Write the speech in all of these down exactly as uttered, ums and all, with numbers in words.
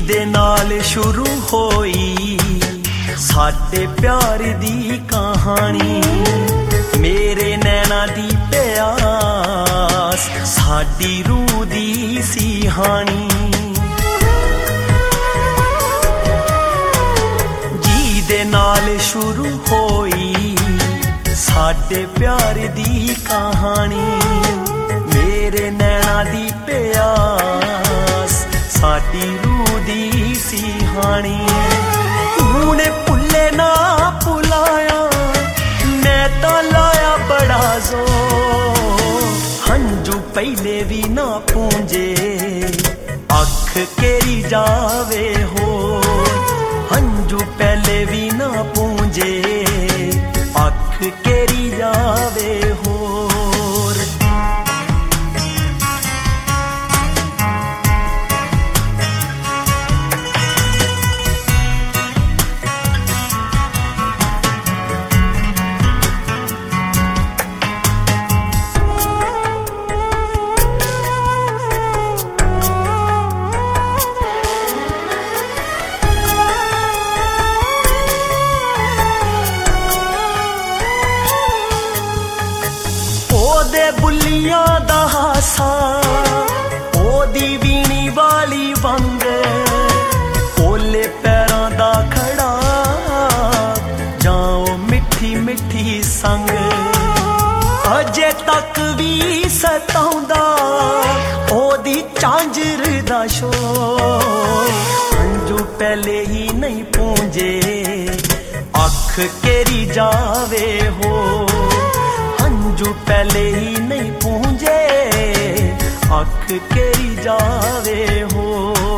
दे नाल शुरू होई साडे प्यार दी कहानी। मेरे नैना दी प्यास साडी रूह दी सी हानी। जी दे नाल शुरू होई साडे प्यार दी कहानी। मेरे नैना दी प्यास साडी रूह दी सी हानी। तूने भुल्ले ना भुलाया मैं तां लाया बड़ा जोर। हंजू पहले भी ना पूंजे अख केरी जावे हो। हंजू पहले भी ना पूंजे अख केरी जावे हो। ओदे बुल्लियां दा हासा ओदी वीणी वाली वंग। ओले पैरां दा खड़ा जाओ मिठी मिठी संग। अजे तक भी सताउंदा ओदी झांजर दा शोर। हंजू पहले ही नहीं पूंजे अख केरी जावे हो। हंजू पहले ही नहीं पूंजे अख केरी जावे हो।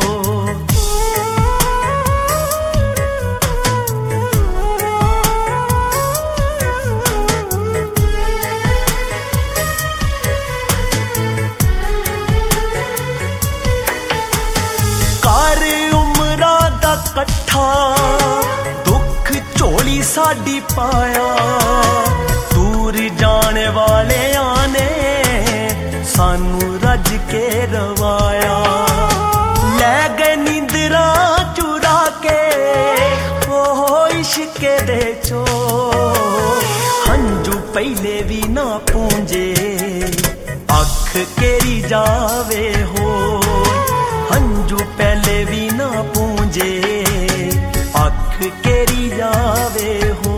कर उमरा दा कट्ठा दुख झोली साडी पाया। दूर जाने वाले आने सानू रज के रवाया। लै गए नींदरा चुरा के ओ इश्के दे चो। हंजू पहले भी ना पूंजे अख केरी जावे हो। हंजू पहले भी ना पूंजे अख केरी जावे हो।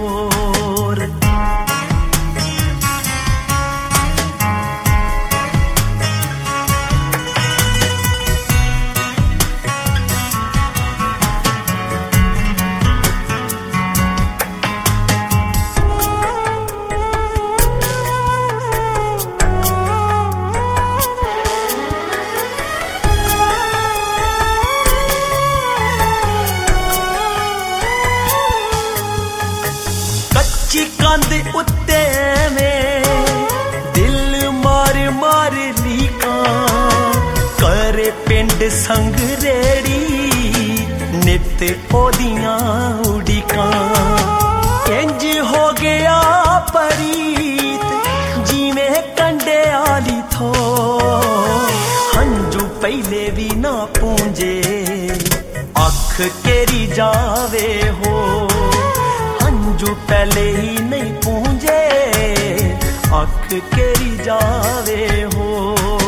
कच्ची कंध उत्ते में दिल मार मार लीका। करे पिंड संग रेड़ी नित ओदियां उड़ीका। इंज हो गया परीत जिवें कंडे आली थो। हंजू पहले भी ना पूंजे अख केरी जावे हो। हंजू पहले ही नहीं पूंजे अख केरी जावे हो।